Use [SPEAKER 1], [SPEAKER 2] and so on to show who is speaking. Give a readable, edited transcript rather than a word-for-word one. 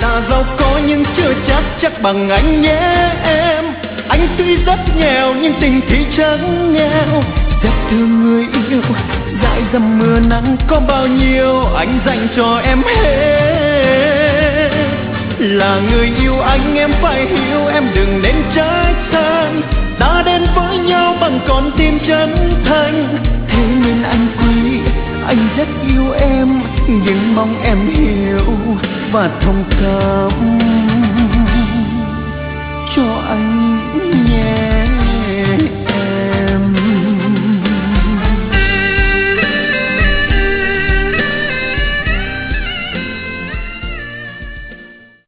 [SPEAKER 1] ta giàu có nhưng chưa chắc bằng anh nhé em. Anh tuy rất nghèo nhưng tình thì chẳng nghèo, rất thương người yêu, dãi dầm mưa nắng có bao nhiêu anh dành cho em hết. Là người yêu anh em phải hiểu, em đừng nên trách san. Ta đến với nhau bằng con tim chân thành, thế nên anh quý, anh rất yêu em, nhưng mong em hiểu và thông cảm.